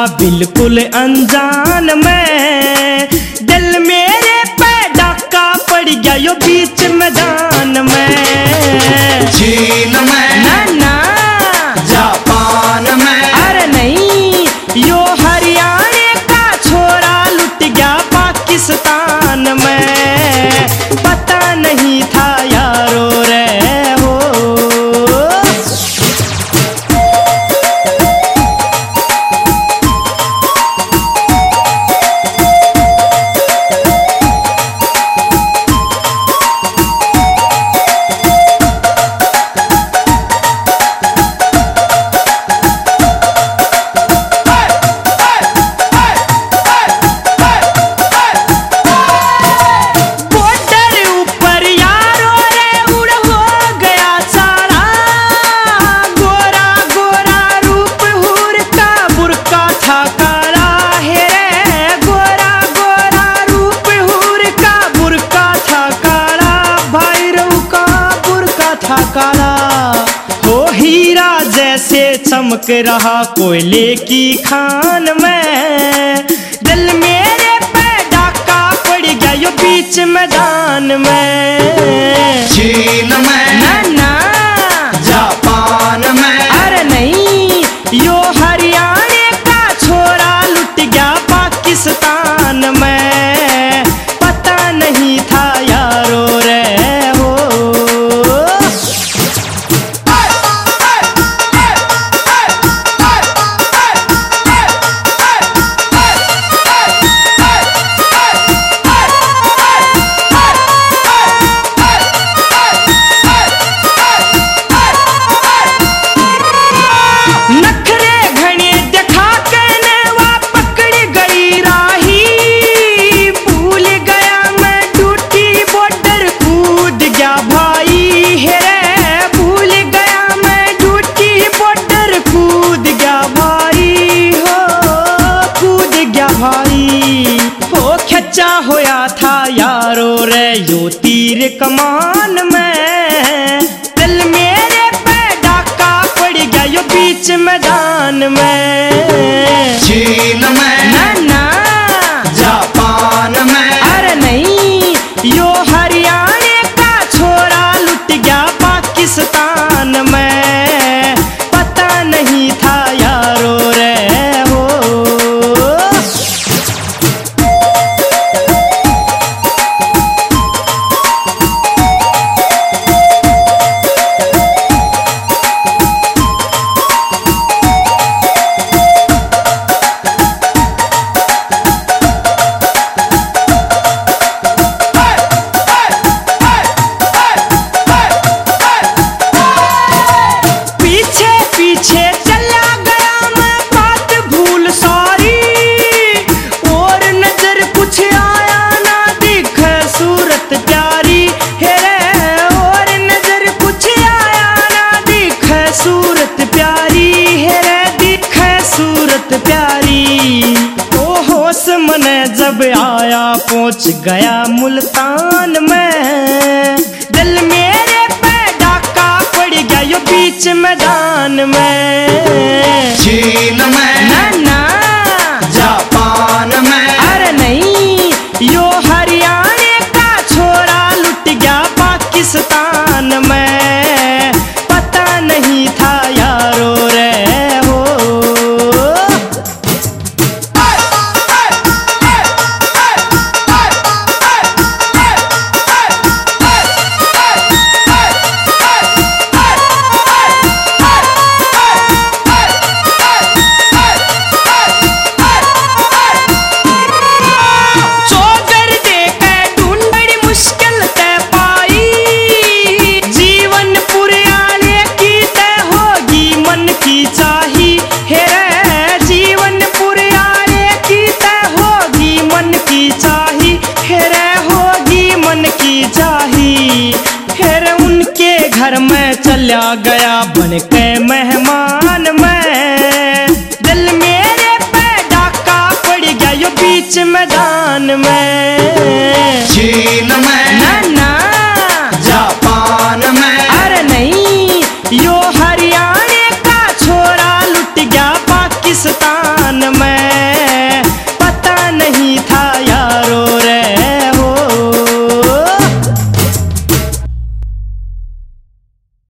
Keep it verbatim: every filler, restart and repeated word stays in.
बिल्कुल अनजान में, दिल मेरे पे डाका पड़ गया यो बीच मैदान में। चीन में ना ना जापान में, अरे नहीं यो हरियाणा का छोरा लुट गया पाकिस्तान में, पता नहीं था यारो रे हो। काला हो हीरा जैसे चमक रहा कोयले की खान में, दिल मेरे पे डाका पड़ गया यो बीच मैदान में। चीन में ना ना जापान में, अरे नहीं यो हरियाणा का छोरा लुट गया पाकिस्तान में, पता नहीं था यारो रे हो। खचा होया था यारो रे यो तीर कमान में, दिल मेरे पे डाका पड़ गया यो बीच मैदान में। चीन में ना ना जापान में, अरे नहीं यो हरियाणा का छोरा लुट गया पाकिस्तान में, पता नहीं था यारो रे हो। जब आया पहुंच गया मुल्तान में, दिल मेरे पे डाका पड़ गया यो बीच मैदान में। चीन में ना ना जापान में, अरे नहीं यो हरियाणा का छोरा लुट गया पाकिस्तान में, पता नहीं था यारो रे हो। घर में चला गया बन के मेहमान।